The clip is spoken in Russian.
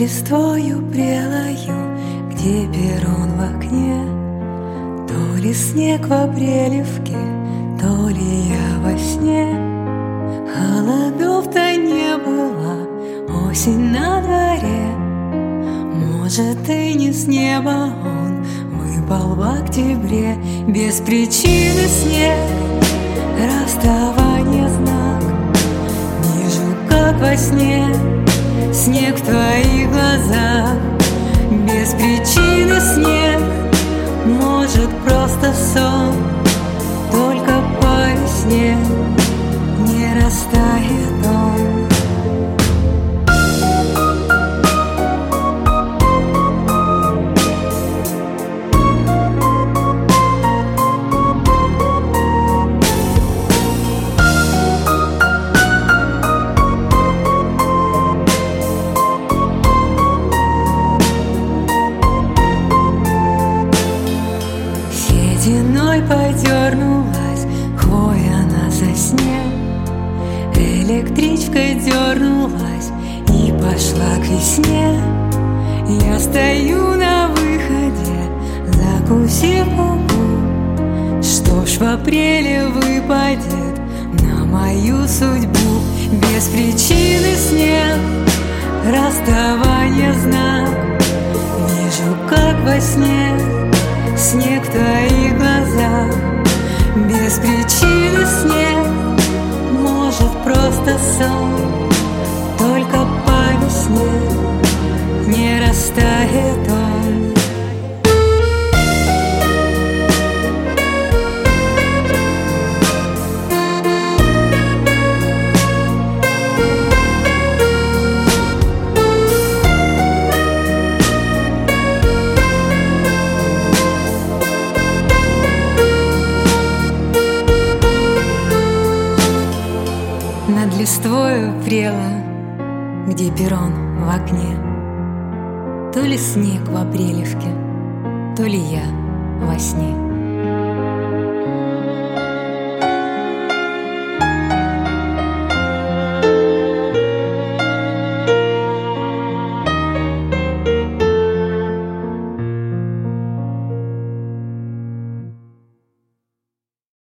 листвою прелою, где перрон в окне, то ли снег в апрелевке, то ли я во сне. Холодов-то не было, осень на дворе. Может, и не с неба он выпал в октябре. Без причины снег, расставание знак. Вижу, как во сне, снег в твоих глазах. Без причины снег, может, просто сон. Только по весне не растает он. Сединой подернулась хвоя на сосне, электричкой дернулась и пошла к весне. Я стою на выходе, закусив губу. Что ж в апреле выпадет на мою судьбу? Без причины снег, расставание знак. Вижу, как во сне, снег в твоих глазах. Без причины снег, может, просто сон. Только по весне не растает он. Над листвою прела, где перрон в окне, то ли снег в апрелевке, то ли я во сне.